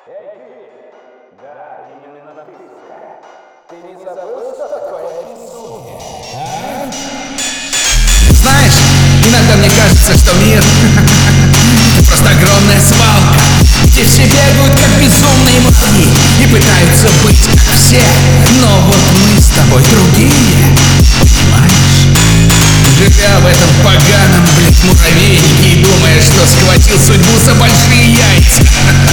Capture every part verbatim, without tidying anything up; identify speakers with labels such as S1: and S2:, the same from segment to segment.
S1: Эй, ты! Да, именно ты, сука. Ты не забыл, что такое безумие? А?
S2: Знаешь, иногда мне кажется, что мир это просто огромная свалка, где все бегают как безумные муравьи и пытаются быть как все. Но вот мы с тобой другие, понимаешь? Живя в этом поганом, блядь, муравейнике и думая, что схватил судьбу за большие яйца.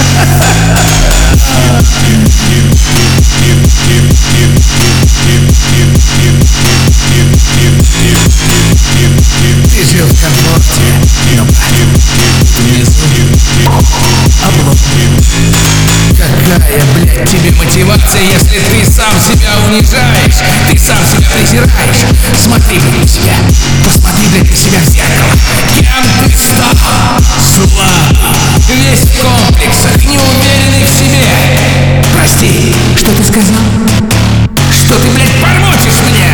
S2: Ты жил в комфорте, но внизу облом. Какая, блядь, тебе мотивация, если ты сам себя унижаешь, ты сам себя презираешь? Смотри, блядь, на себя, посмотри, блядь, на себя в зеркало. Кем ты стал? Слабый, весь в комплексах, неуверенный в себе. Прости, что ты сказал? Что ты, блядь, бормочешь мне?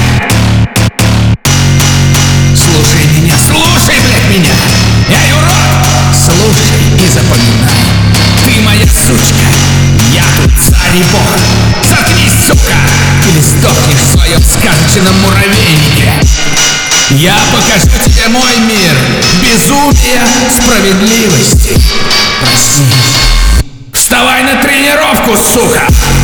S2: Слушай меня, слушай, блядь, меня! Эй, урод! Слушай и запоминай. Ты моя сучка, я тут царь и бог. Заткнись, сука, или сдохнешь в своем сказочном муравейнике. Я покажу тебе мой мир безумия, справедливости. Проснись. Вставай на тренировку, сука!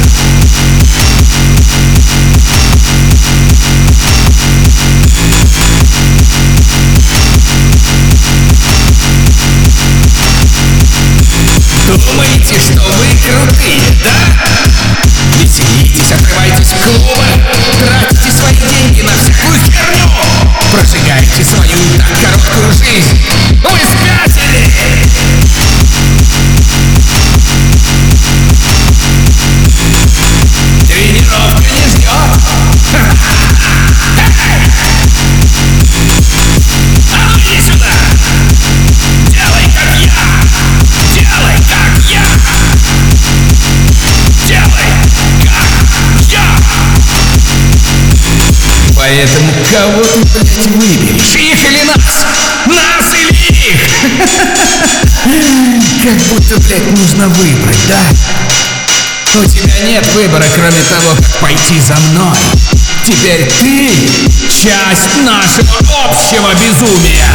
S2: Думаете, что вы крутые, да? Веселитесь, отрывайтесь в клубы, тратите свои деньги на всякую херню, прожигаете свою и так короткую жизнь. Вы спятили! Тренировка не ждет. А ну иди сюда! Делай как я! Делай как я! Делай как я! Поэтому кого ты, блядь, выберешь? Их или нас? Нас или их? Как будто, блядь, нужно выбрать, да? У тебя нет выбора, кроме того, как пойти за мной. Теперь ты часть нашего общего безумия.